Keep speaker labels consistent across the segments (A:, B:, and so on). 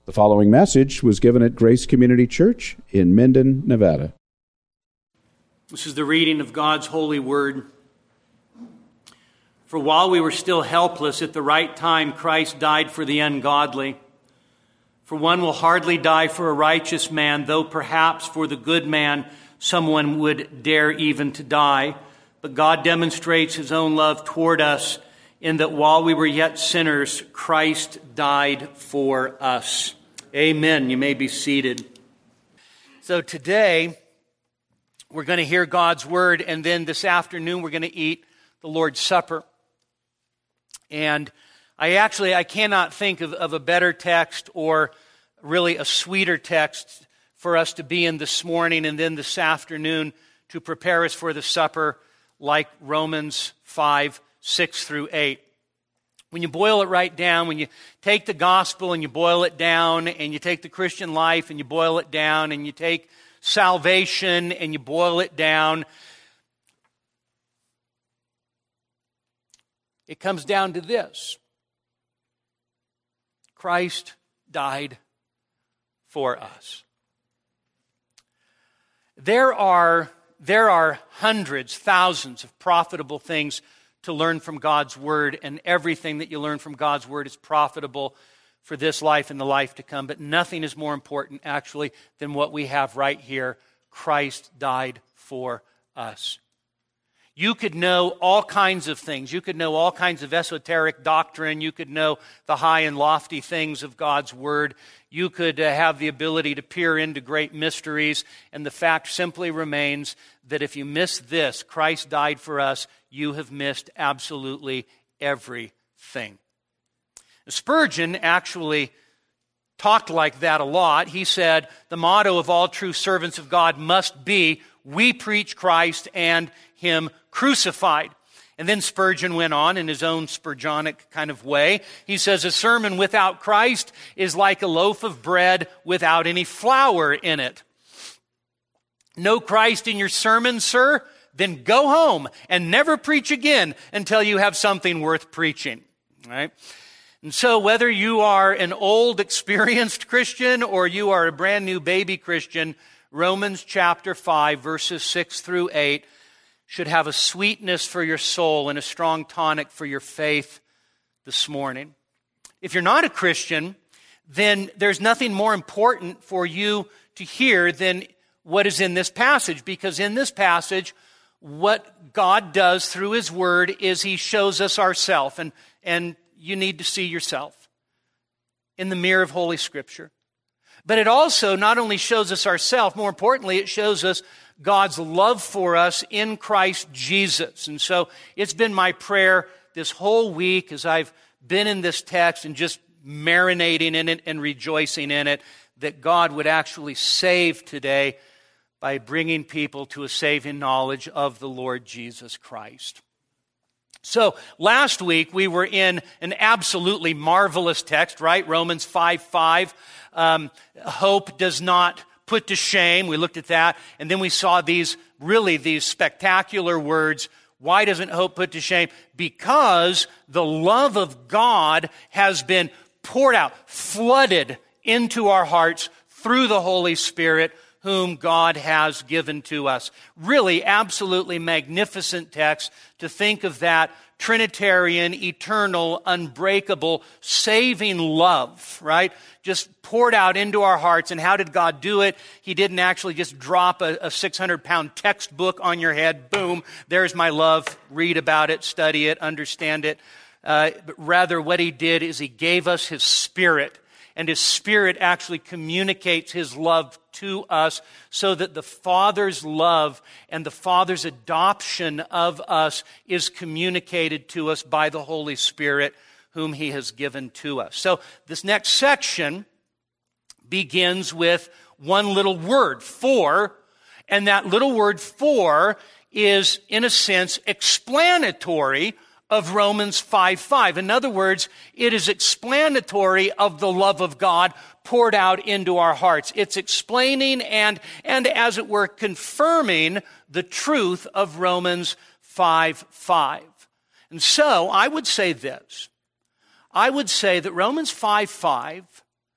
A: The following message was given at Grace Community Church in Minden, Nevada.
B: This is the reading of God's holy word. For while we were still helpless, at the right time Christ died for the ungodly. For one will hardly die for a righteous man, though perhaps for the good man someone would dare even to die. But God demonstrates his own love toward us in that while we were yet sinners, Christ died for us. Amen. You may be seated. So today, we're going to hear God's word, and then this afternoon we're going to eat the Lord's Supper. And I cannot think of a better text or really a sweeter text for us to be in this morning and then this afternoon to prepare us for the supper like Romans 5, 6 through 8. When you boil it right down, when you take the gospel and you boil it down, and you take the Christian life and you boil it down, and you take salvation and you boil it down, it comes down to this: Christ died for us. There are hundreds, thousands of profitable things to learn from God's Word, and everything that you learn from God's Word is profitable for this life and the life to come. But nothing is more important, actually, than what we have right here. Christ died for us. You could know all kinds of things. You could know all kinds of esoteric doctrine. You could know the high and lofty things of God's Word. You could have the ability to peer into great mysteries. And the fact simply remains that if you miss this, Christ died for us, you have missed absolutely everything. Spurgeon actually talked like that a lot. He said, the motto of all true servants of God must be, we preach Christ and Him crucified. And then Spurgeon went on in his own Spurgeonic kind of way. He says, a sermon without Christ is like a loaf of bread without any flour in it. No Christ in your sermon, sir? Then go home and never preach again until you have something worth preaching. All right? And so whether you are an old, experienced Christian or you are a brand new baby Christian, Romans chapter 5, verses 6 through 8 should have a sweetness for your soul and a strong tonic for your faith this morning. If you're not a Christian, then there's nothing more important for you to hear than what is in this passage, because in this passage, what God does through His Word is He shows us ourselves, and you need to see yourself in the mirror of Holy Scripture. But it also not only shows us ourselves, more importantly, it shows us God's love for us in Christ Jesus. And so it's been my prayer this whole week as I've been in this text and just marinating in it and rejoicing in it, that God would actually save today by bringing people to a saving knowledge of the Lord Jesus Christ. So last week we were in an absolutely marvelous text, right? Romans 5:5. Hope does not put to shame. We looked at that. And then we saw these spectacular words. Why doesn't hope put to shame? Because the love of God has been poured out, flooded into our hearts through the Holy Spirit, whom God has given to us. Really, absolutely magnificent text to think of that Trinitarian, eternal, unbreakable, saving love, right? Just poured out into our hearts. And how did God do it? He didn't actually just drop a 600-pound textbook on your head. Boom, there's my love. Read about it, study it, understand it. But rather what He did is He gave us His Spirit. And His Spirit actually communicates His love to us so that the Father's love and the Father's adoption of us is communicated to us by the Holy Spirit whom He has given to us. So this next section begins with one little word, for, and that little word for is, in a sense, explanatory of Romans 5:5. In other words, it is explanatory of the love of God poured out into our hearts. It's explaining and as it were, confirming the truth of Romans 5:5. And so I would say this. I would say that Romans 5:5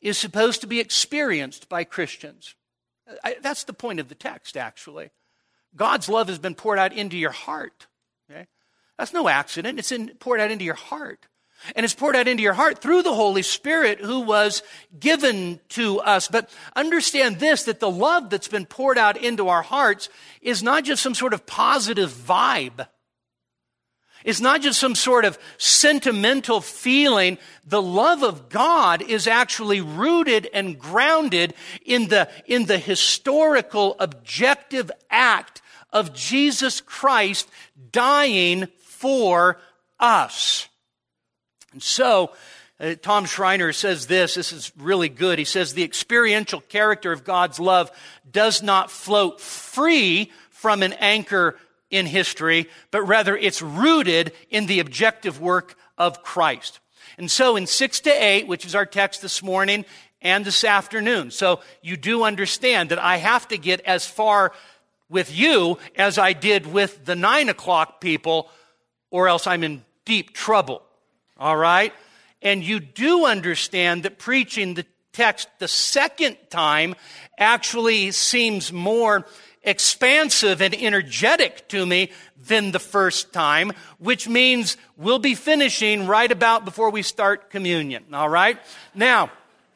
B: is supposed to be experienced by Christians. That's the point of the text, actually. God's love has been poured out into your heart. Okay? That's no accident. It's poured out into your heart. And it's poured out into your heart through the Holy Spirit who was given to us. But understand this, that the love that's been poured out into our hearts is not just some sort of positive vibe. It's not just some sort of sentimental feeling. The love of God is actually rooted and grounded in the historical, objective act of Jesus Christ dying for us. And so, Tom Schreiner says this is really good. He says, the experiential character of God's love does not float free from an anchor in history, but rather it's rooted in the objective work of Christ. And so in 6 to 8, which is our text this morning and this afternoon, so you do understand that I have to get as far with you as I did with the 9 o'clock people, or else I'm in deep trouble. All right? And you do understand that preaching the text the second time actually seems more expansive and energetic to me than the first time, which means we'll be finishing right about before we start communion. All right? Now,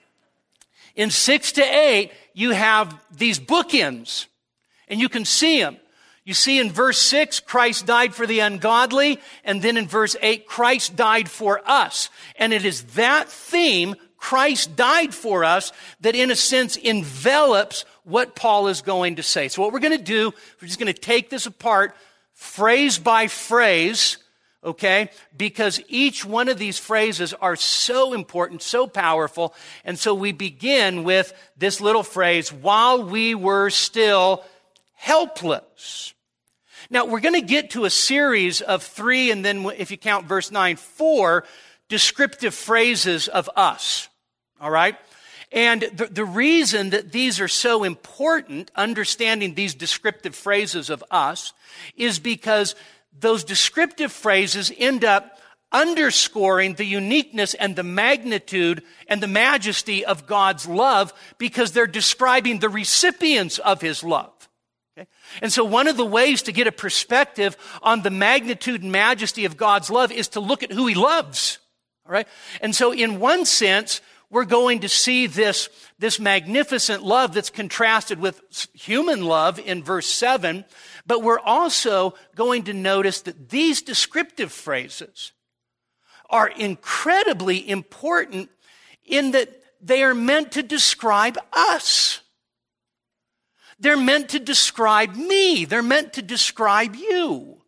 B: in 6 to 8, you have these bookends, and you can see them. You see in verse 6, Christ died for the ungodly, and then in verse 8, Christ died for us. And it is that theme, Christ died for us, that in a sense envelops what Paul is going to say. So what we're going to do, we're just going to take this apart phrase by phrase, okay? Because each one of these phrases are so important, so powerful. And so we begin with this little phrase, while we were still helpless. Now, we're going to get to a series of 3, and then if you count verse 9, 4 descriptive phrases of us. All right? And the reason that these are so important, understanding these descriptive phrases of us, is because those descriptive phrases end up underscoring the uniqueness and the magnitude and the majesty of God's love because they're describing the recipients of His love. And so one of the ways to get a perspective on the magnitude and majesty of God's love is to look at who He loves. All right? And so in one sense, we're going to see this magnificent love that's contrasted with human love in verse 7, but we're also going to notice that these descriptive phrases are incredibly important in that they are meant to describe us. They're meant to describe me. They're meant to describe you.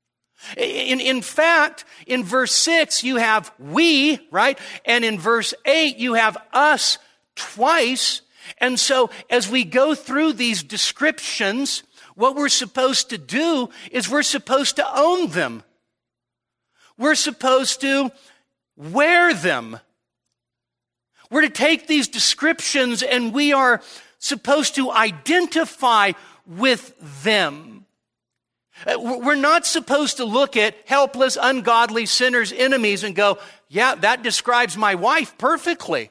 B: In fact, in verse 6, you have we, right? And in verse 8, you have us twice. And so as we go through these descriptions, what we're supposed to do is we're supposed to own them. We're supposed to wear them. We're to take these descriptions and we are supposed to identify with them. We're not supposed to look at helpless, ungodly sinners, enemies and go, yeah, that describes my wife perfectly.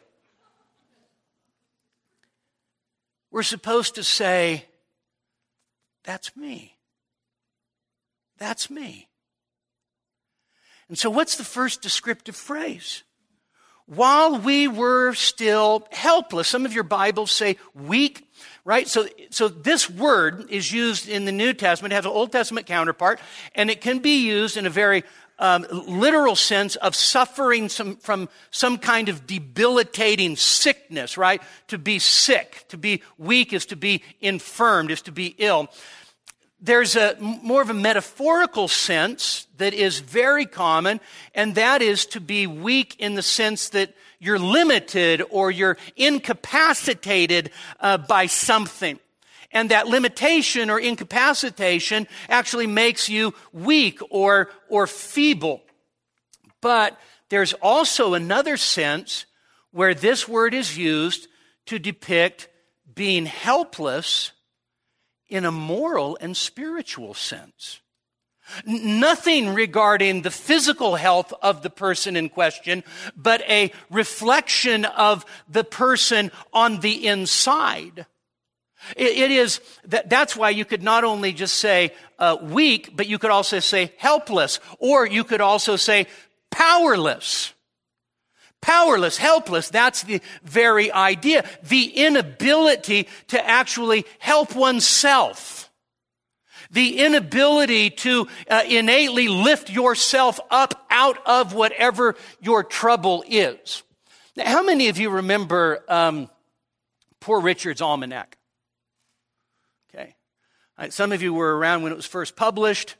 B: We're supposed to say, that's me. That's me. And so what's the first descriptive phrase? While we were still helpless. Some of your Bibles say weak, right? So this word is used in the New Testament. It has an Old Testament counterpart, and it can be used in a very literal sense of suffering from some kind of debilitating sickness, right? To be sick, to be weak is to be infirmed, is to be ill. There's a more of a metaphorical sense that is very common, and that is to be weak in the sense that you're limited or you're incapacitated by something. And that limitation or incapacitation actually makes you weak or feeble. But there's also another sense where this word is used to depict being helpless in a moral and spiritual sense. Nothing regarding the physical health of the person in question, but a reflection of the person on the inside. It is, that's why you could not only just say weak, but you could also say helpless, or you could also say powerless. Powerless, helpless, that's the very idea. The inability to actually help oneself. The inability to innately lift yourself up out of whatever your trouble is. Now, how many of you remember Poor Richard's Almanac? Okay. Some of you were around when it was first published.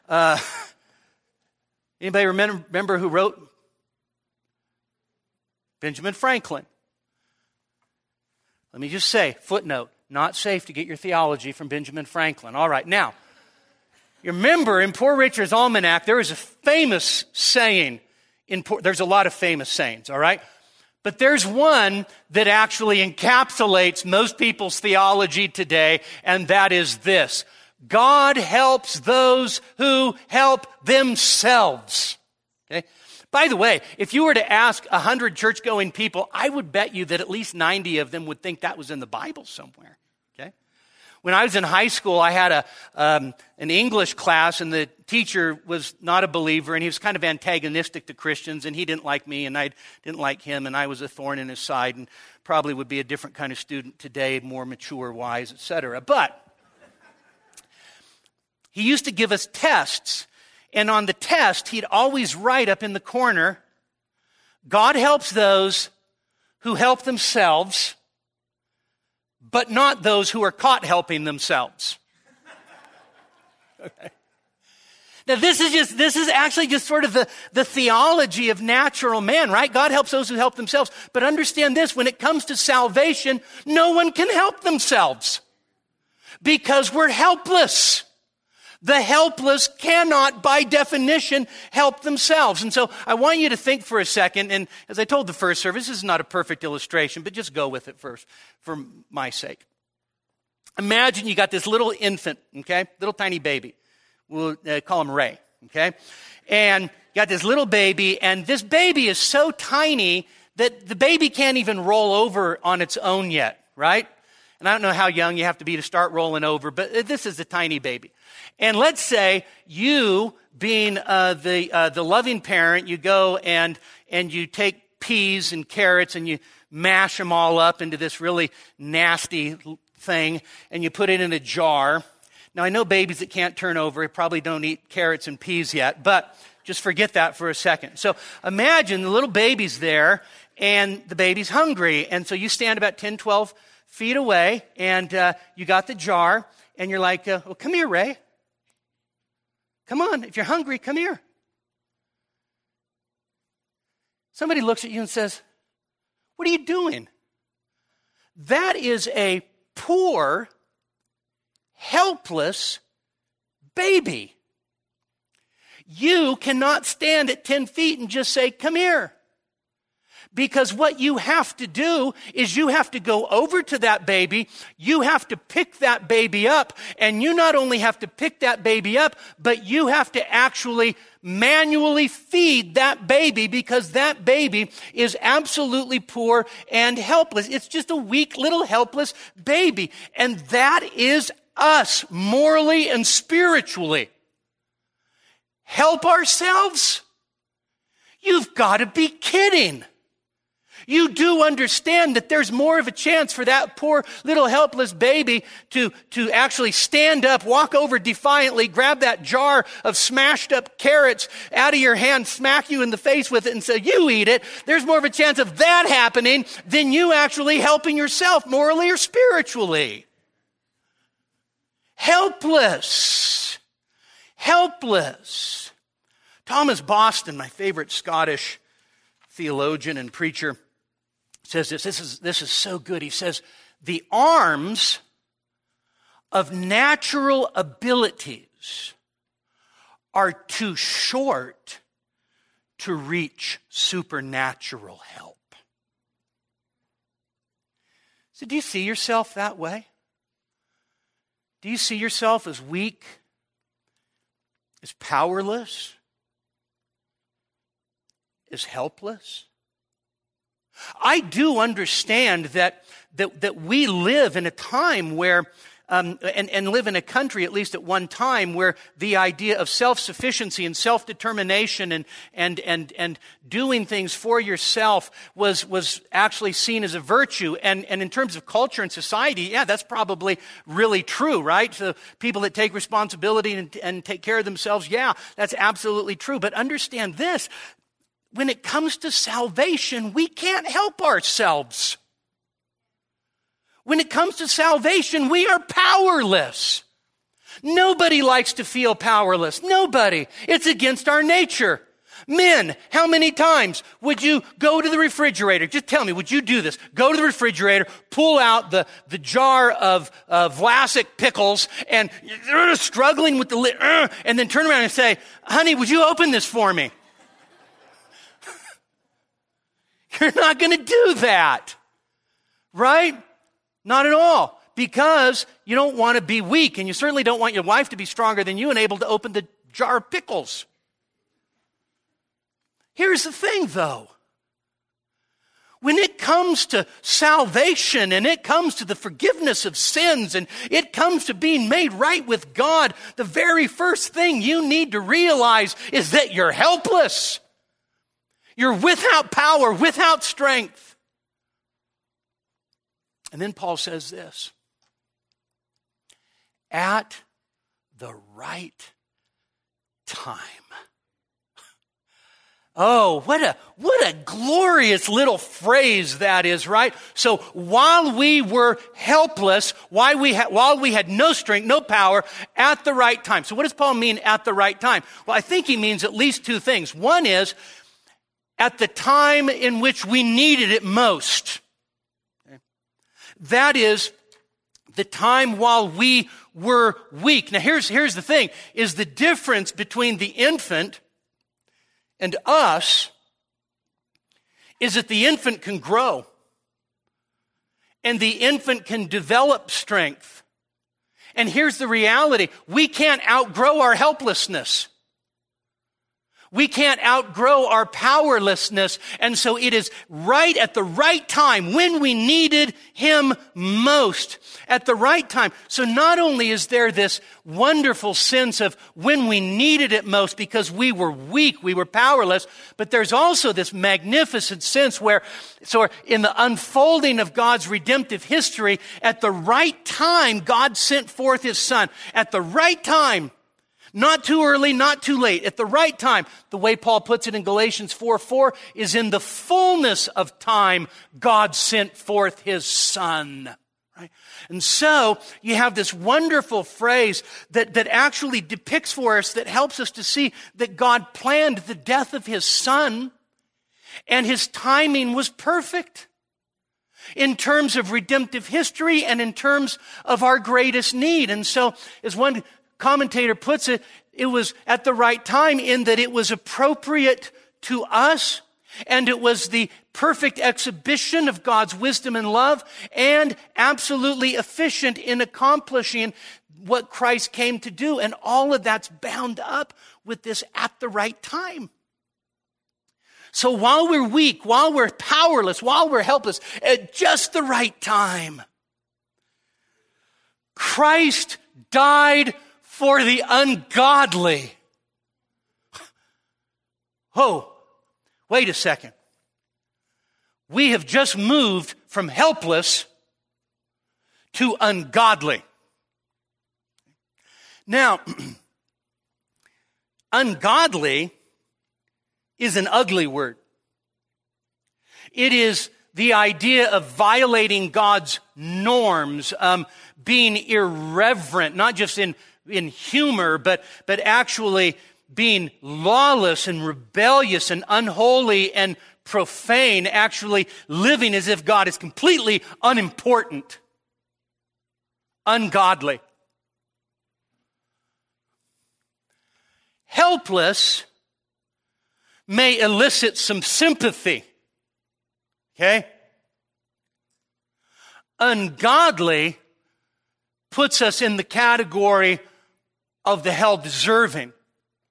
B: Anybody remember who wrote? Benjamin Franklin. Let me just say, footnote, not safe to get your theology from Benjamin Franklin. All right, now, you remember in Poor Richard's Almanac, there is a famous saying. There's a lot of famous sayings, all right? But there's one that actually encapsulates most people's theology today, and that is this: God helps those who help themselves. Okay? By the way, if you were to ask 100 church-going people, I would bet you that at least 90 of them would think that was in the Bible somewhere. Okay? When I was in high school, I had an English class, and the teacher was not a believer, and he was kind of antagonistic to Christians, and he didn't like me, and I didn't like him, and I was a thorn in his side, and probably would be a different kind of student today, more mature, wise, etc. But he used to give us tests. And on the test, he'd always write up in the corner, God helps those who help themselves, but not those who are caught helping themselves. Okay. Now this is actually just sort of the theology of natural man, right? God helps those who help themselves. But understand this, when it comes to salvation, no one can help themselves because we're helpless. The helpless cannot, by definition, help themselves. And so I want you to think for a second, and as I told the first service, this is not a perfect illustration, but just go with it first for my sake. Imagine you got this little infant, okay, little tiny baby. We'll call him Ray, okay? And you got this little baby, and this baby is so tiny that the baby can't even roll over on its own yet, right? And I don't know how young you have to be to start rolling over, but this is a tiny baby. And let's say you, being the loving parent, you go and you take peas and carrots and you mash them all up into this really nasty thing, and you put it in a jar. Now, I know babies that can't turn over probably don't eat carrots and peas yet, but just forget that for a second. So imagine the little baby's there, and the baby's hungry. And so you stand about 10, 12 feet away, and you got the jar, and you're like, well, come here, Ray. Come on, if you're hungry, come here. Somebody looks at you and says, what are you doing? That is a poor, helpless baby. You cannot stand at 10 feet and just say, come here. Because what you have to do is you have to go over to that baby, you have to pick that baby up, and you not only have to pick that baby up, but you have to actually manually feed that baby because that baby is absolutely poor and helpless. It's just a weak little helpless baby. And that is us, morally and spiritually. Help ourselves? You've got to be kidding. You do understand that there's more of a chance for that poor little helpless baby to actually stand up, walk over defiantly, grab that jar of smashed up carrots out of your hand, smack you in the face with it and say, you eat it. There's more of a chance of that happening than you actually helping yourself morally or spiritually. Helpless. Helpless. Thomas Boston, my favorite Scottish theologian and preacher, says this. This is so good. He says, the arms of natural abilities are too short to reach supernatural help. So do you see yourself that way? Do you see yourself as weak, is powerless, is helpless. I do understand that we live in a time where, and live in a country, at least at one time, where the idea of self-sufficiency and self-determination and doing things for yourself was actually seen as a virtue. And in terms of culture and society, yeah, that's probably really true, right? So people that take responsibility and take care of themselves, yeah, that's absolutely true. But understand this, when it comes to salvation, we can't help ourselves. When it comes to salvation, we are powerless. Nobody likes to feel powerless. Nobody. It's against our nature. Men, how many times would you go to the refrigerator? Just tell me, would you do this? Go to the refrigerator, pull out the jar of Vlasic pickles, and you're struggling with the lid, and then turn around and say, honey, would you open this for me? You're not going to do that, right? Not at all, because you don't want to be weak, and you certainly don't want your wife to be stronger than you and able to open the jar of pickles. Here's the thing, though. When it comes to salvation, and it comes to the forgiveness of sins, and it comes to being made right with God, the very first thing you need to realize is that you're helpless. You're without power, without strength. And then Paul says this, at the right time. Oh, what a glorious little phrase that is, right? So while we were helpless, while we had no strength, no power, at the right time. So what does Paul mean at the right time? Well, I think he means at least two things. One is, at the time in which we needed it most. Okay? That is the time while we were weak. Now here's the thing, is the difference between the infant and us is that the infant can grow and the infant can develop strength. And here's the reality, we can't outgrow our helplessness. We can't outgrow our powerlessness, and so it is right at the right time when we needed Him most, at the right time. So not only is there this wonderful sense of when we needed it most because we were weak, we were powerless, but there's also this magnificent sense where, so in the unfolding of God's redemptive history, at the right time, God sent forth His Son. At the right time. Not too early, not too late, at the right time. The way Paul puts it in Galatians 4:4 is in the fullness of time, God sent forth His Son. Right? And so you have this wonderful phrase that actually depicts for us, that helps us to see that God planned the death of His Son, and His timing was perfect in terms of redemptive history and in terms of our greatest need. And so, as one commentator puts it, it was at the right time in that it was appropriate to us, and it was the perfect exhibition of God's wisdom and love, and absolutely efficient in accomplishing what Christ came to do. And all of that's bound up with this at the right time. So while we're weak, while we're powerless, while we're helpless, at just the right time, Christ died for the ungodly. Oh, wait a second. We have just moved from helpless to ungodly. Now, ungodly is an ugly word. It is the idea of violating God's norms, being irreverent, not just in humor, but actually being lawless and rebellious and unholy and profane, actually living as if God is completely unimportant, ungodly. Helpless may elicit some sympathy, okay? Ungodly puts us in the category of the hell-deserving,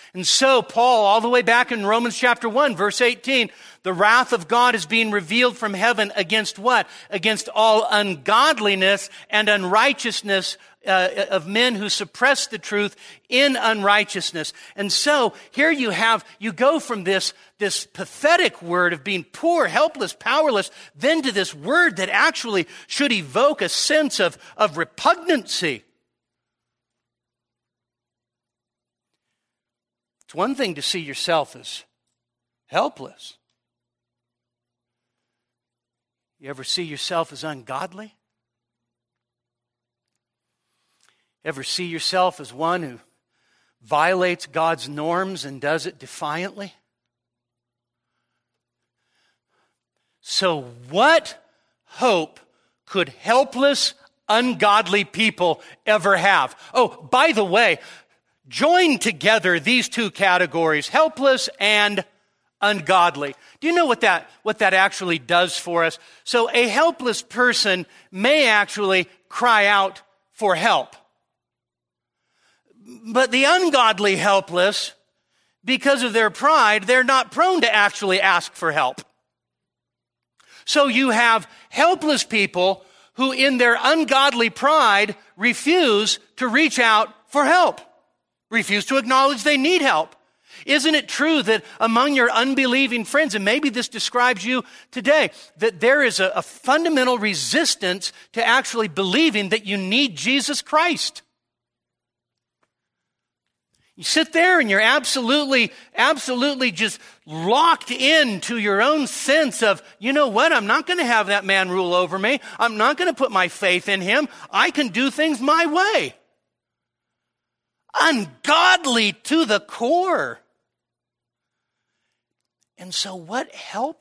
B: And so Paul, all the way back in Romans chapter 1, verse 18, the wrath of God is being revealed from heaven against what? Against all ungodliness and unrighteousness of men who suppress the truth in unrighteousness. And so here you go from this pathetic word of being poor, helpless, powerless, then to this word that actually should evoke a sense of repugnancy. It's one thing to see yourself as helpless. You ever see yourself as ungodly? Ever see yourself as one who violates God's norms and does it defiantly? So what hope could helpless, ungodly people ever have? Oh, by the way, join together these two categories, helpless and ungodly. Do you know what that actually does for us? So a helpless person may actually cry out for help. But the ungodly helpless, because of their pride, they're not prone to actually ask for help. So you have helpless people who in their ungodly pride refuse to reach out for help, refuse to acknowledge they need help. Isn't it true that among your unbelieving friends, and maybe this describes you today, that there is a fundamental resistance to actually believing that you need Jesus Christ? You sit there and you're absolutely just locked into your own sense of, you know what, I'm not going to have that man rule over me. I'm not going to put my faith in him. I can do things my way. Ungodly to the core. And so what hope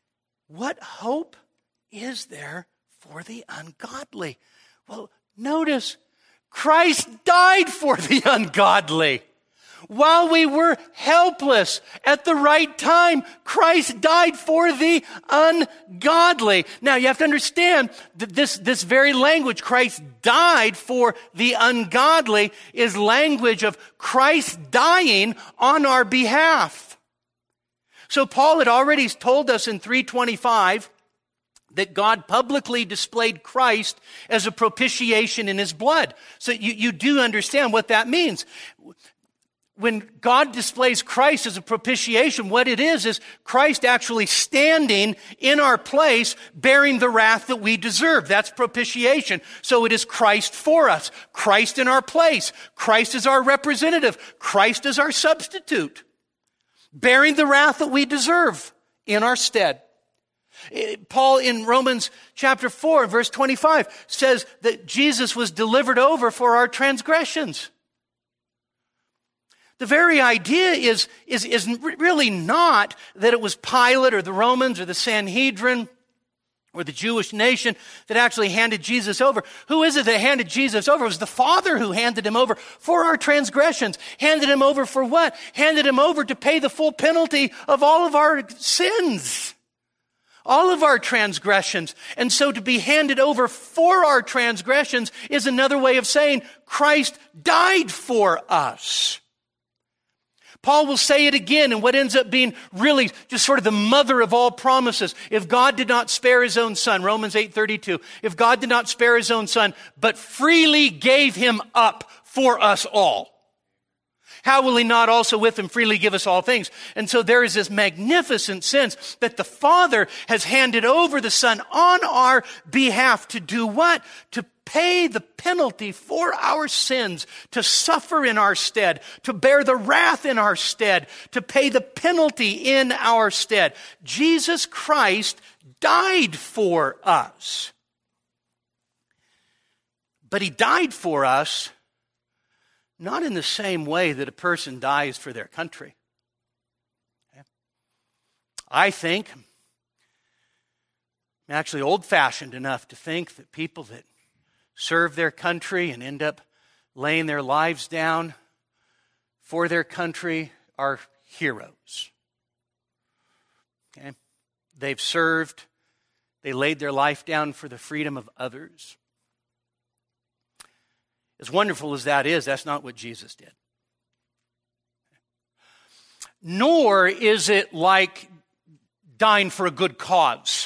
B: is there for the ungodly? Well, notice, Christ died for the ungodly. While we were helpless at the right time, Christ died for the ungodly. Now, you have to understand that this very language, Christ died for the ungodly, is language of Christ dying on our behalf. So Paul had already told us in 3:25 that God publicly displayed Christ as a propitiation in his blood. So you do understand what that means. When God displays Christ as a propitiation, what it is Christ actually standing in our place, bearing the wrath that we deserve. That's propitiation. So it is Christ for us, Christ in our place, Christ is our representative, Christ is our substitute, bearing the wrath that we deserve in our stead. Paul in Romans chapter 4, verse 25 says that Jesus was delivered over for our transgressions. The very idea is really not that it was Pilate or the Romans or the Sanhedrin or the Jewish nation that actually handed Jesus over. Who is it that handed Jesus over? It was the Father who handed him over for our transgressions. Handed him over for what? Handed him over to pay the full penalty of all of our sins, all of our transgressions. And so to be handed over for our transgressions is another way of saying Christ died for us. Paul will say it again in what ends up being really just sort of the mother of all promises. If God did not spare his own son, Romans 8:32, if God did not spare his own son, but freely gave him up for us all, how will he not also with him freely give us all things? And so there is this magnificent sense that the Father has handed over the Son on our behalf to do what? To pay the penalty for our sins, to suffer in our stead, to bear the wrath in our stead, to pay the penalty in our stead. Jesus Christ died for us. But he died for us not in the same way that a person dies for their country. Okay? I think, I'm actually old-fashioned enough to think that people that serve their country and end up laying their lives down for their country are heroes. Okay? They've served, they laid their life down for the freedom of others. As wonderful as that is, that's not what Jesus did. nor is it like dying for a good cause.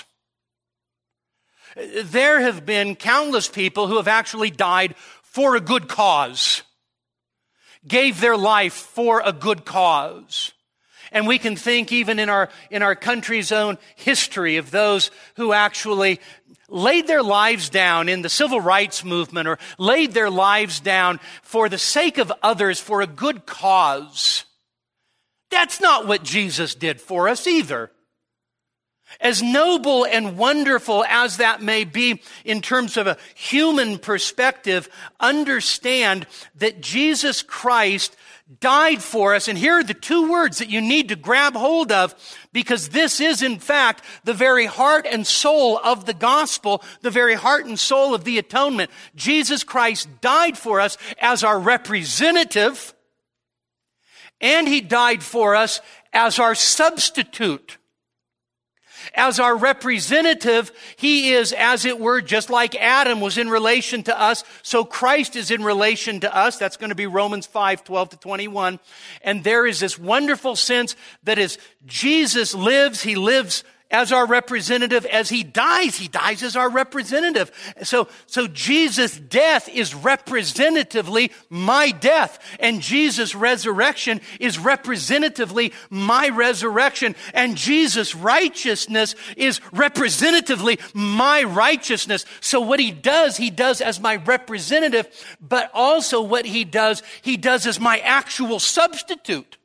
B: There have been countless people who have actually died for a good cause, gave their life for a good cause. And we can think even in our country's own history of those who actually laid their lives down in the civil rights movement or laid their lives down for the sake of others for a good cause. That's not what Jesus did for us either. As noble and wonderful as that may be in terms of a human perspective, understand that Jesus Christ died for us. And here are the two words that you need to grab hold of, because this is, in fact, the very heart and soul of the gospel, the very heart and soul of the atonement. Jesus Christ died for us as our representative, and he died for us as our substitute. As our representative, he is, as it were, just like Adam was in relation to us, so Christ is in relation to us. That's going to be Romans 5:12-21. And there is this wonderful sense that as Jesus lives, he lives as our representative. As he dies as our representative. So Jesus' death is representatively my death, and Jesus' resurrection is representatively my resurrection, and Jesus' righteousness is representatively my righteousness. So what he does as my representative, but also what he does as my actual substitute.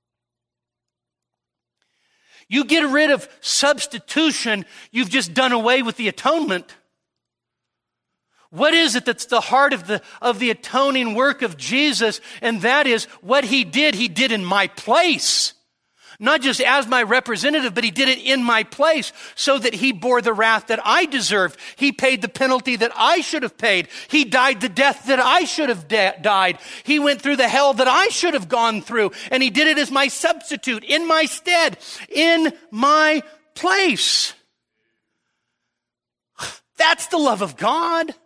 B: You get rid of substitution, you've just done away with the atonement. What is it that's the heart of the atoning work of Jesus? And that is what he did in my place. Not just as my representative, but he did it in my place so that he bore the wrath that I deserved. He paid the penalty that I should have paid. He died the death that I should have died. He went through the hell that I should have gone through. And he did it as my substitute, in my stead, in my place. That's the love of God.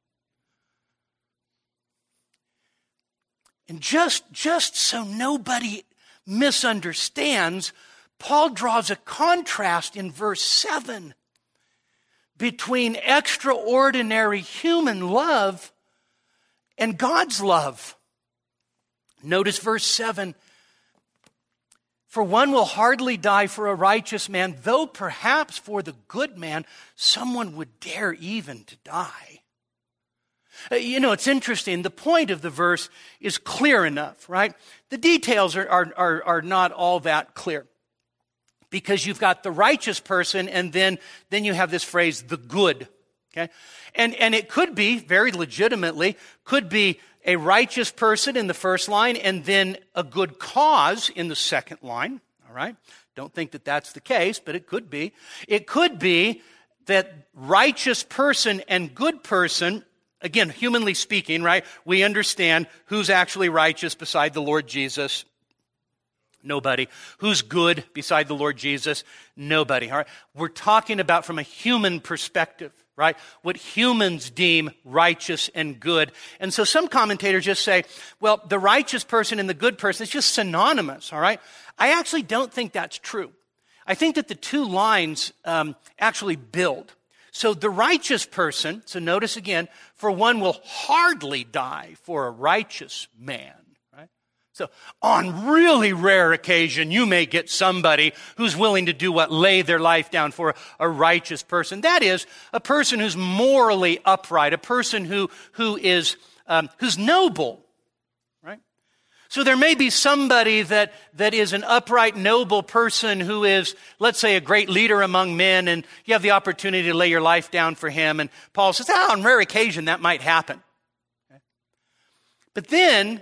B: And just so nobody misunderstands, Paul draws a contrast in verse 7 between extraordinary human love and God's love. Notice verse 7. For one will hardly die for a righteous man, though perhaps for the good man someone would dare even to die. It's interesting. The point of the verse is clear enough, right? The details are not all that clear, because you've got the righteous person, and then you have this phrase, the good. Okay, and it could be, very legitimately, could be a righteous person in the first line, and then a good cause in the second line. All right, don't think that that's the case, but it could be. It could be that righteous person and good person. Again, humanly speaking, right, we understand who's actually righteous beside the Lord Jesus. Nobody. Who's good beside the Lord Jesus? Nobody. All right. We're talking about from a human perspective, right? What humans deem righteous and good. And so some commentators just say, well, the righteous person and the good person is just synonymous, all right? I actually don't think that's true. I think that the two lines actually build. So the righteous person, so notice again, for one will hardly die for a righteous man, right? So on really rare occasion, you may get somebody who's willing to do what? Lay their life down for a righteous person. That is, a person who's morally upright, a person who's noble. So there may be somebody that is an upright, noble person who is, let's say, a great leader among men, and you have the opportunity to lay your life down for him. And Paul says, on rare occasion that might happen. Okay. But then,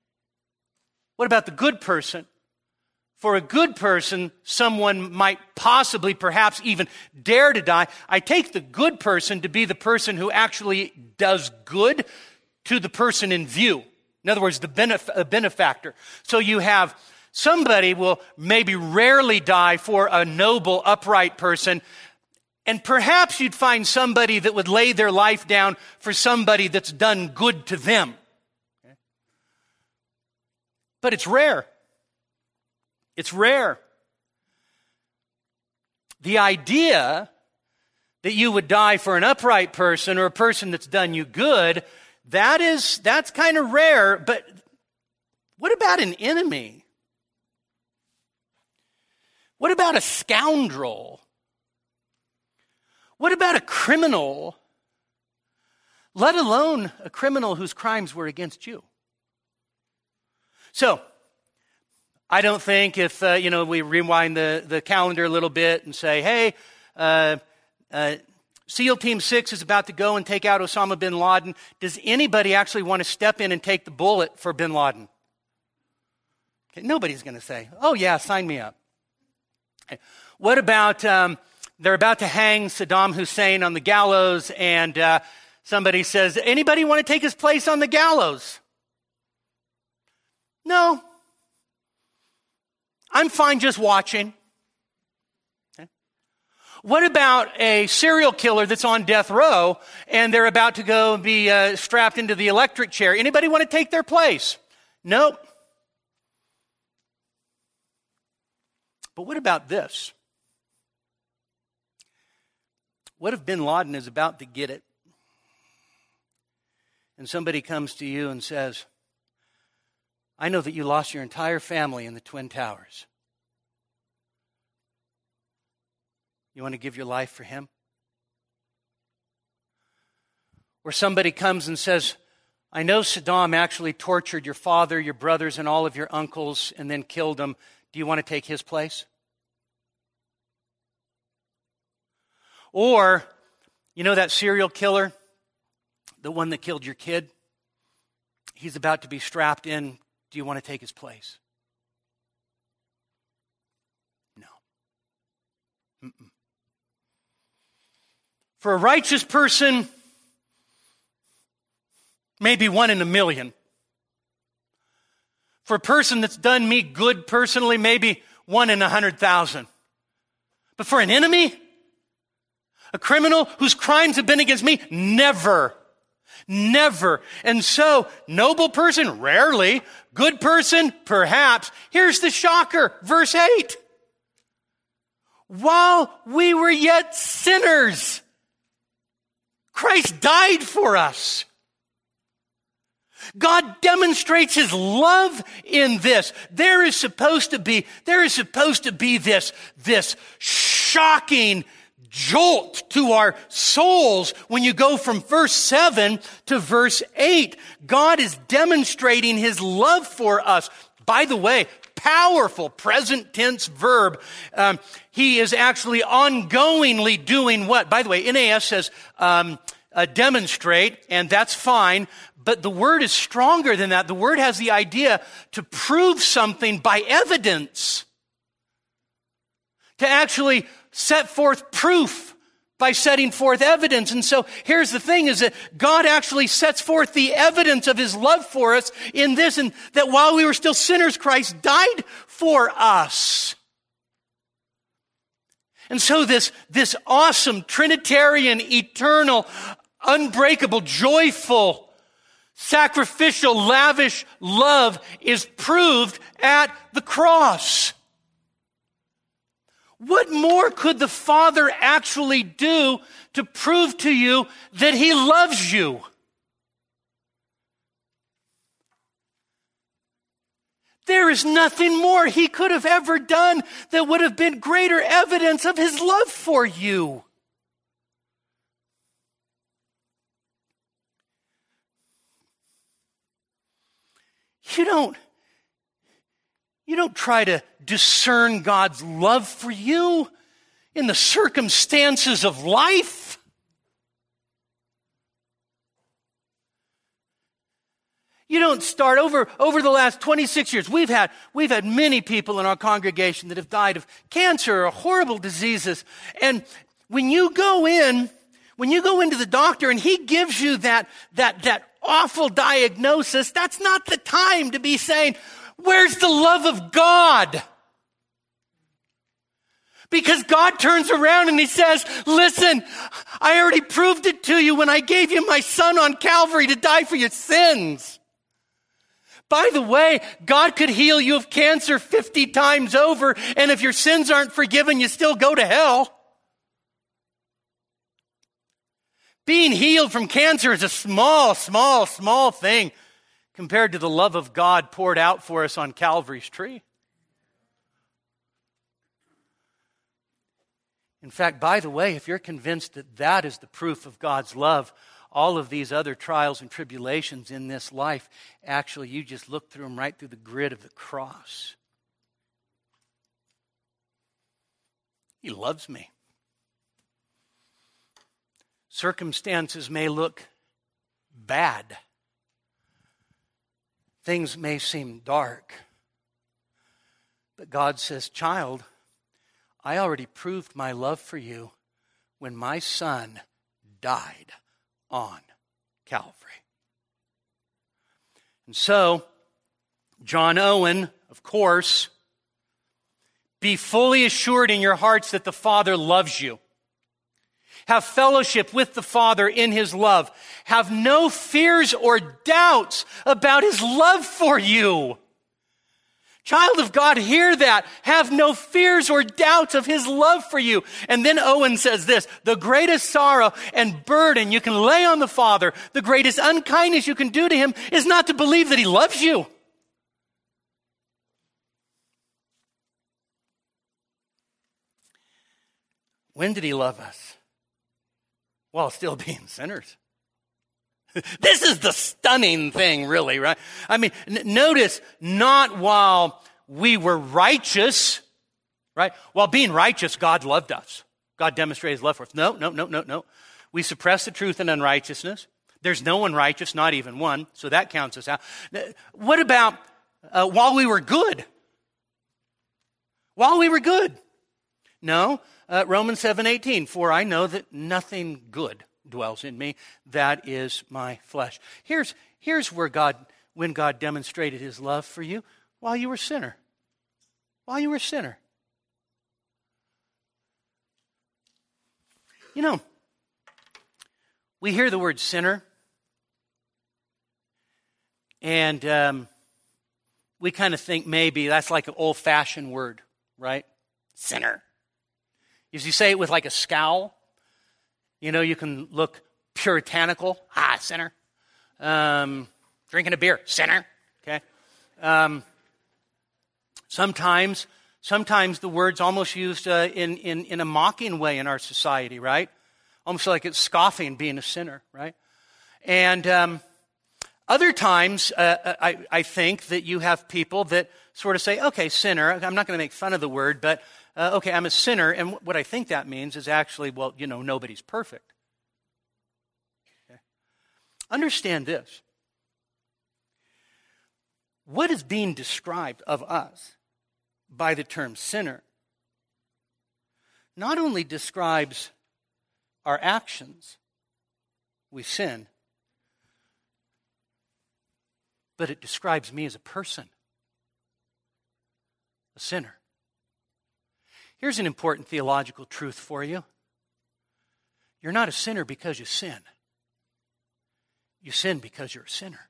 B: what about the good person? For a good person, someone might possibly, perhaps even dare to die. I take the good person to be the person who actually does good to the person in view. In other words, the benefactor. So you have somebody will maybe rarely die for a noble, upright person, and perhaps you'd find somebody that would lay their life down for somebody that's done good to them. Okay? But it's rare. It's rare. The idea that you would die for an upright person or a person that's done you good, that's kind of rare. But what about an enemy? What about a scoundrel? What about a criminal? Let alone a criminal whose crimes were against you. So, I don't think if, we rewind the calendar a little bit and say, hey, SEAL Team 6 is about to go and take out Osama bin Laden. Does anybody actually want to step in and take the bullet for bin Laden? Okay, nobody's going to say, oh yeah, sign me up. Okay. What about, they're about to hang Saddam Hussein on the gallows and somebody says, anybody want to take his place on the gallows? No. I'm fine just watching. Okay. What about a serial killer that's on death row and they're about to go and be strapped into the electric chair? Anybody want to take their place? Nope. But what about this? What if bin Laden is about to get it? And somebody comes to you and says, I know that you lost your entire family in the Twin Towers. You want to give your life for him? Or somebody comes and says, I know Saddam actually tortured your father, your brothers, and all of your uncles and then killed them. Do you want to take his place? Or, you know that serial killer, the one that killed your kid? He's about to be strapped in. Do you want to take his place? No. Mm-mm. For a righteous person, maybe 1 in a million. For a person that's done me good personally, maybe 1 in 100,000. But for an enemy, a criminal whose crimes have been against me, never. Never. And so, noble person, rarely. Good person, perhaps. Here's the shocker, verse 8. While we were yet sinners, Christ died for us. God demonstrates his love in this. There is supposed to be this shocking jolt to our souls when you go from verse 7 to verse 8. God is demonstrating his love for us. By the way, powerful present tense verb. He is actually ongoingly doing what? By the way, NAS says demonstrate, and that's fine. But the word is stronger than that. The word has the idea to prove something by evidence. To actually set forth proof by setting forth evidence. And so here's the thing, is that God actually sets forth the evidence of his love for us in this, and that while we were still sinners, Christ died for us. And so this awesome Trinitarian, eternal, unbreakable, joyful, sacrificial, lavish love is proved at the cross. What more could the Father actually do to prove to you that he loves you? There is nothing more he could have ever done that would have been greater evidence of his love for you. You don't try to discern God's love for you in the circumstances of life. You don't start over the last 26 years. We've had many people in our congregation that have died of cancer or horrible diseases. And when you go into the doctor and he gives you that awful diagnosis, that's not the time to be saying, where's the love of God? Because God turns around and he says, listen, I already proved it to you when I gave you my son on Calvary to die for your sins. By the way, God could heal you of cancer 50 times over, and if your sins aren't forgiven, you still go to hell. Being healed from cancer is a small thing compared to the love of God poured out for us on Calvary's tree. In fact, by the way, if you're convinced that that is the proof of God's love, all of these other trials and tribulations in this life, actually, you just look through them right through the grid of the cross. He loves me. Circumstances may look bad. Things may seem dark. But God says, child, I already proved my love for you when my son died on Calvary. And so, John Owen, of course, be fully assured in your hearts that the Father loves you. Have fellowship with the Father in His love. Have no fears or doubts about His love for you. Child of God, hear that. Have no fears or doubts of His love for you. And then Owen says this, the greatest sorrow and burden you can lay on the Father, the greatest unkindness you can do to Him is not to believe that He loves you. When did He love us? While still being sinners. This is the stunning thing, really, right? I mean, notice, not while we were righteous, right? While being righteous, God loved us. God demonstrated His love for us. No. We suppress the truth in unrighteousness. There's no one righteous, not even one, so that counts us out. What about while we were good? While we were good? No. Romans 7:18, for I know that nothing good dwells in me, that is my flesh. Here's where when God demonstrated His love for you, while you were a sinner. While you were a sinner. You know, we hear the word sinner, and we kind of think maybe that's like an old-fashioned word, right? Sinner. If you say it with like a scowl, you know, you can look puritanical. Sinner. Drinking a beer, sinner. Okay. Sometimes the word's almost used in a mocking way in our society, right? Almost like it's scoffing being a sinner, right? And other times, I think that you have people that sort of say, okay, sinner. I'm not going to make fun of the word, but okay, I'm a sinner, and what I think that means is actually, well, you know, nobody's perfect. Okay. Understand this. What is being described of us by the term sinner not only describes our actions, we sin, but it describes me as a person, a sinner. Here's an important theological truth for you. You're not a sinner because you sin. You sin because you're a sinner.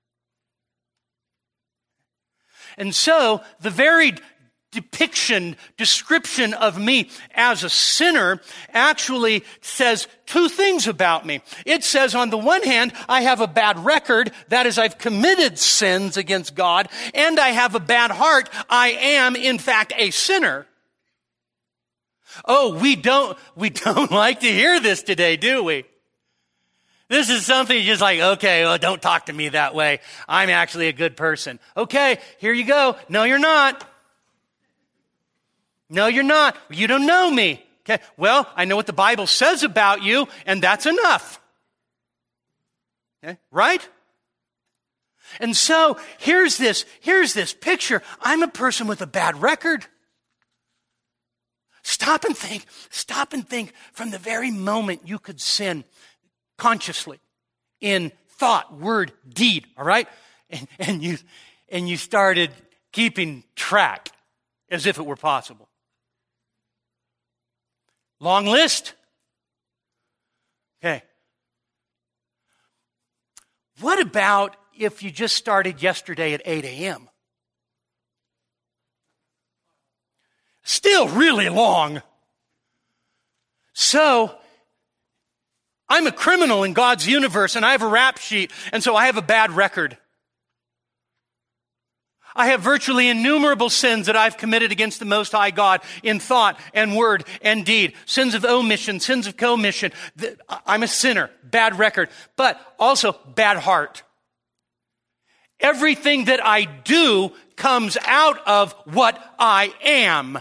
B: And so, the very description of me as a sinner actually says two things about me. It says, on the one hand, I have a bad record, that is, I've committed sins against God, and I have a bad heart. I am, in fact, a sinner. Oh, we don't like to hear this today, do we? This is something just like, okay, well, don't talk to me that way. I'm actually a good person. Okay, here you go. No, you're not. No, you're not. You don't know me. Okay, well, I know what the Bible says about you, and that's enough. Okay, right? And so, here's this picture. I'm a person with a bad record. Stop and think from the very moment you could sin consciously in thought, word, deed, all right? And you started keeping track as if it were possible. Long list. Okay. What about if you just started yesterday at 8 a.m.? Still really long. So, I'm a criminal in God's universe, and I have a rap sheet, and so I have a bad record. I have virtually innumerable sins that I've committed against the Most High God in thought and word and deed. Sins of omission, sins of commission. I'm a sinner, bad record, but also bad heart. Everything that I do comes out of what I am.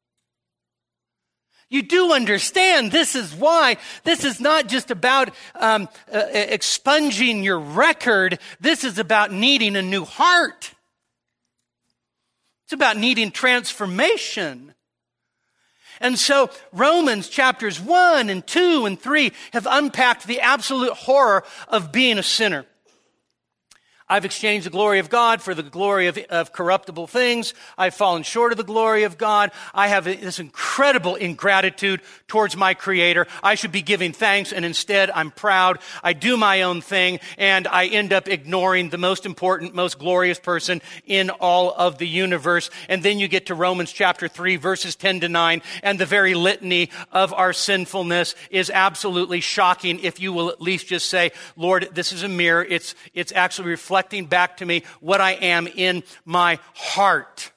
B: You do understand this is why this is not just about expunging your record. This is about needing a new heart. It's about needing transformation. And so Romans chapters 1 and 2 and 3 have unpacked the absolute horror of being a sinner. I've exchanged the glory of God for the glory of corruptible things. I've fallen short of the glory of God. I have this incredible ingratitude towards my Creator. I should be giving thanks, and instead I'm proud. I do my own thing, and I end up ignoring the most important, most glorious person in all of the universe. And then you get to Romans chapter 3, verses 10 to 9, and the very litany of our sinfulness is absolutely shocking if you will at least just say, Lord, this is a mirror. It's actually reflecting back to me what I am in my heart.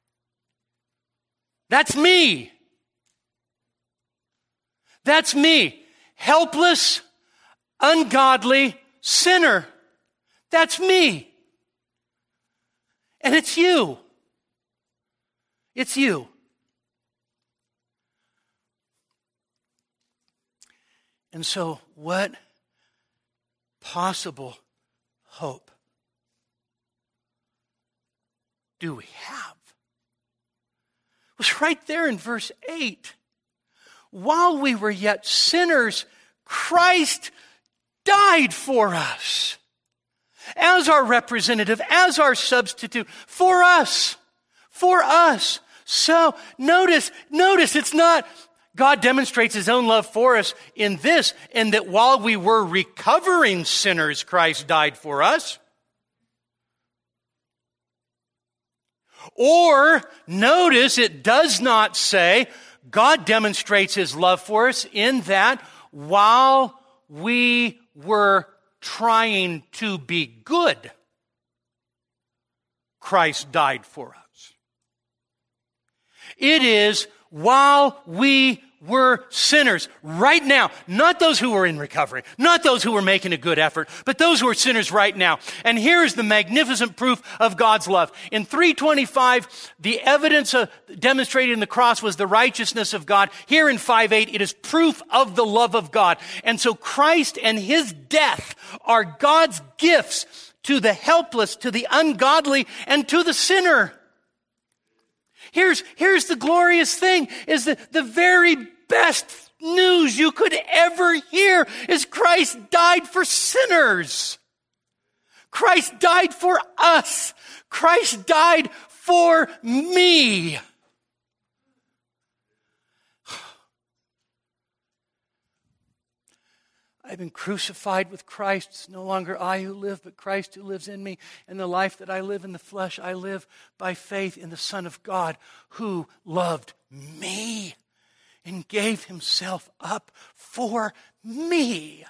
B: That's me. That's me. Helpless, ungodly sinner. That's me. And it's you. It's you. And so, what possible hope do we have? It was right there in verse 8. While we were yet sinners, Christ died for us as our representative, as our substitute, for us. For us. So notice, it's not God demonstrates his own love for us in this, and that while we were recovering sinners, Christ died for us. Or, notice, it does not say God demonstrates his love for us in that while we were trying to be good, Christ died for us. It is while we were sinners right now, not those who were in recovery, not those who were making a good effort, but those who are sinners right now. And here's the magnificent proof of God's love. In 3:25, the evidence demonstrated in the cross was the righteousness of God. Here in 5:8, it is proof of the love of God. And so Christ and his death are God's gifts to the helpless, to the ungodly, and to the sinner. Here's the glorious thing, is that the very best news you could ever hear is Christ died for sinners. Christ died for us. Christ died for me. I've been crucified with Christ. It's no longer I who live, but Christ who lives in me. And the life that I live in the flesh, I live by faith in the Son of God who loved me and gave himself up for me.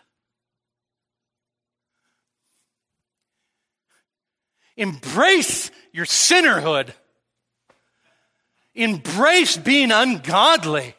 B: Embrace your sinnerhood. Embrace being ungodly.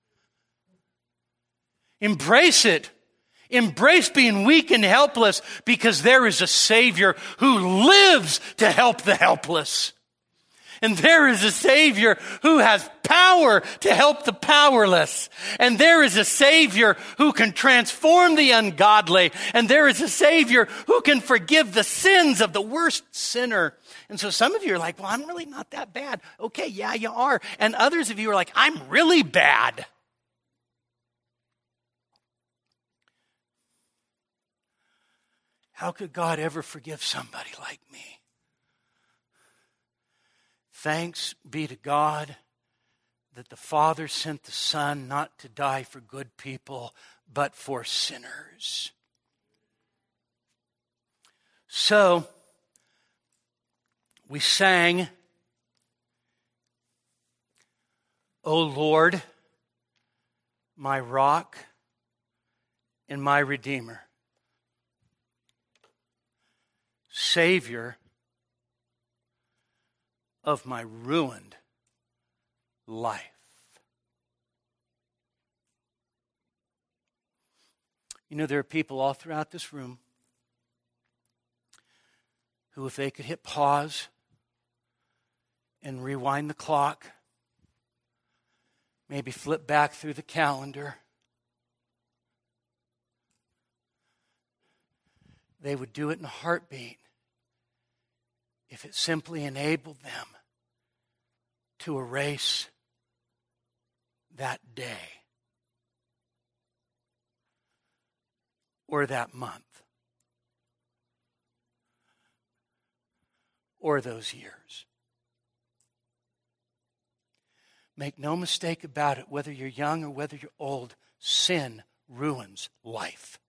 B: Embrace it. Embrace being weak and helpless, because there is a Savior who lives to help the helpless. And there is a Savior who has power to help the powerless. And there is a Savior who can transform the ungodly. And there is a Savior who can forgive the sins of the worst sinner. And so some of you are like, well, I'm really not that bad. Okay, yeah, you are. And others of you are like, I'm really bad. How could God ever forgive somebody like me? Thanks be to God that the Father sent the Son not to die for good people, but for sinners. So, we sang, O Lord, my rock and my Redeemer, Savior of my ruined life. You know, there are people all throughout this room who, if they could hit pause and rewind the clock, maybe flip back through the calendar, they would do it in a heartbeat if it simply enabled them to erase that day or that month or those years. Make no mistake about it, whether you're young or whether you're old, sin ruins life.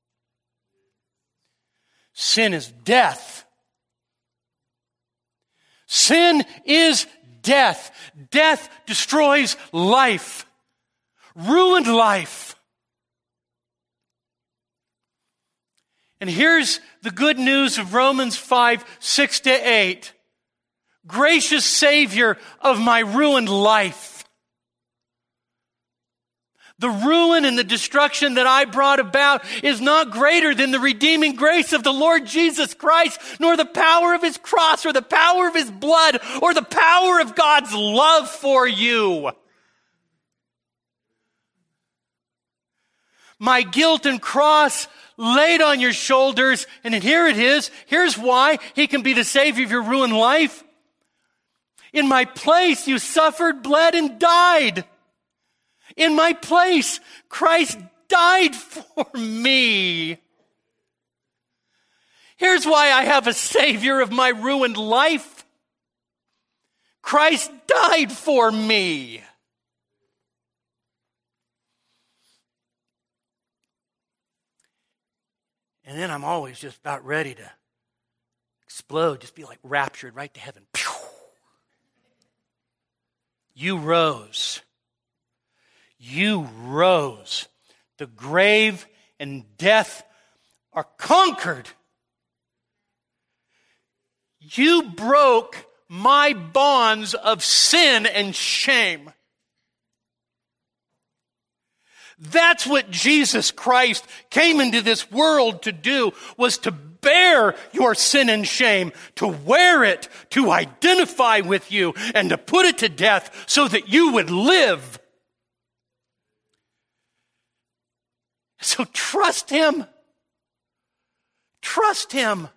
B: Sin is death. Sin is death. Death destroys life. Ruined life. And here's the good news of Romans 5, 6-8. Gracious Savior of my ruined life. The ruin and the destruction that I brought about is not greater than the redeeming grace of the Lord Jesus Christ, nor the power of His cross, or the power of His blood, or the power of God's love for you. My guilt and cross laid on your shoulders, and here it is. Here's why He can be the Savior of your ruined life. In my place, you suffered, bled, and died. In my place, Christ died for me. Here's why I have a Savior of my ruined life. Christ died for me. And then I'm always just about ready to explode, just be like raptured right to heaven. Pew! You rose. You rose. The grave and death are conquered. You broke my bonds of sin and shame. That's what Jesus Christ came into this world to do, was to bear your sin and shame, to wear it, to identify with you, and to put it to death so that you would live. So trust Him. Trust Him.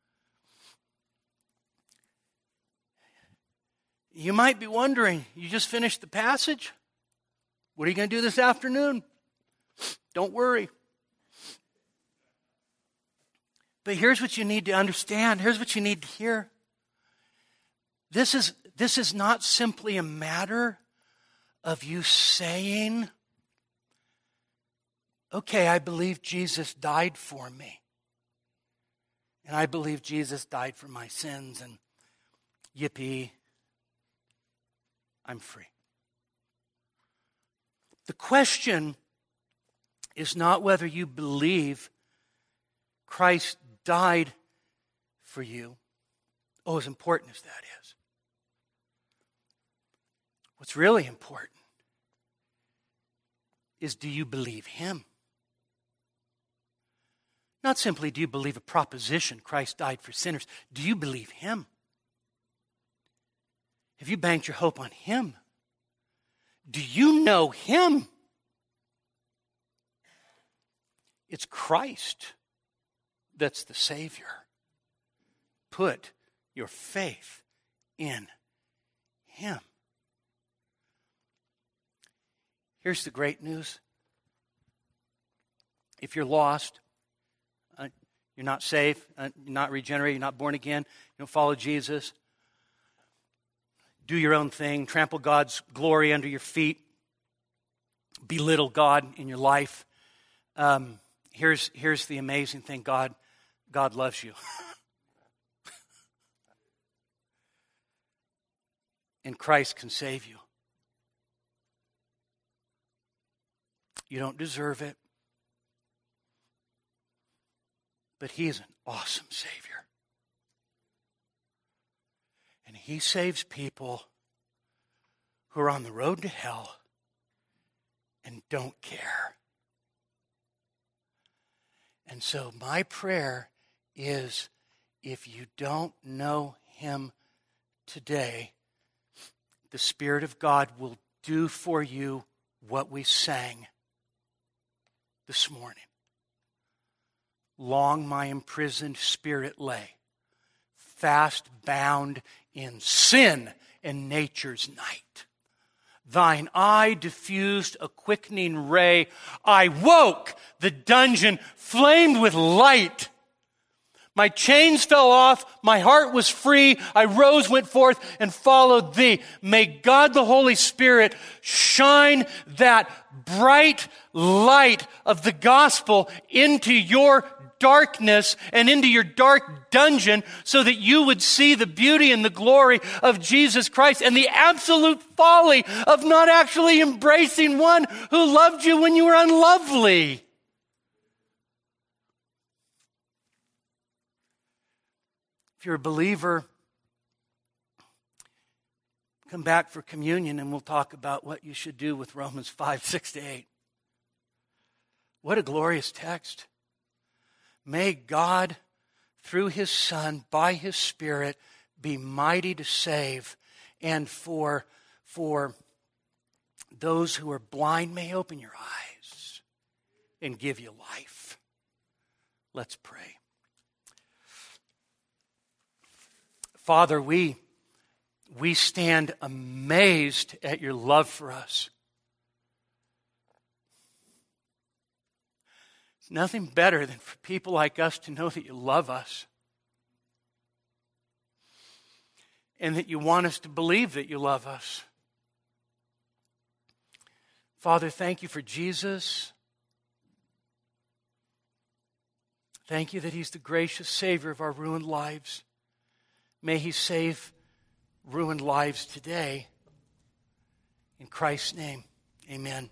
B: You might be wondering, you just finished the passage? What are you going to do this afternoon? Don't worry. But here's what you need to understand. Here's what you need to hear. This is not simply a matter of you saying, okay, I believe Jesus died for me. And I believe Jesus died for my sins, and yippee, I'm free. The question is not whether you believe Christ died for you. Oh, as important as that is. What's really important is, do you believe Him? Not simply do you believe a proposition, Christ died for sinners. Do you believe Him? Have you banked your hope on Him? Do you know Him? It's Christ that's the Savior. Put your faith in Him. Here's the great news. If you're lost, you're not saved, you're not regenerated, you're not born again, you don't follow Jesus, do your own thing, trample God's glory under your feet, belittle God in your life. Here's the amazing thing. God loves you. and Christ can save you. You don't deserve it, but He is an awesome Savior. And He saves people who are on the road to hell and don't care. And so my prayer is, if you don't know Him today, the Spirit of God will do for you what we sang this morning. Long my imprisoned spirit lay, fast bound in sin and nature's night. Thine eye diffused a quickening ray. I woke, the dungeon flamed with light. My chains fell off, my heart was free. I rose, went forth, and followed thee. May God the Holy Spirit shine that bright light of the gospel into your darkness and into your dark dungeon, so that you would see the beauty and the glory of Jesus Christ and the absolute folly of not actually embracing one who loved you when you were unlovely. If you're a believer, come back for communion and we'll talk about what you should do with Romans 5, 6 to 8. What a glorious text. May God, through His Son, by His Spirit, be mighty to save. And for those who are blind, may He open your eyes and give you life. Let's pray. Father, we stand amazed at your love for us. It's nothing better than for people like us to know that you love us and that you want us to believe that you love us. Father, thank you for Jesus. Thank you that He's the gracious Savior of our ruined lives. May He save ruined lives today. In Christ's name, amen.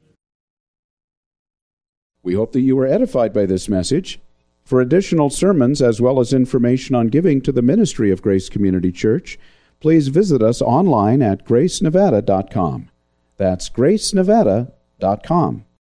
A: We hope that you were edified by this message. For additional sermons as well as information on giving to the ministry of Grace Community Church, please visit us online at gracenevada.com. That's gracenevada.com.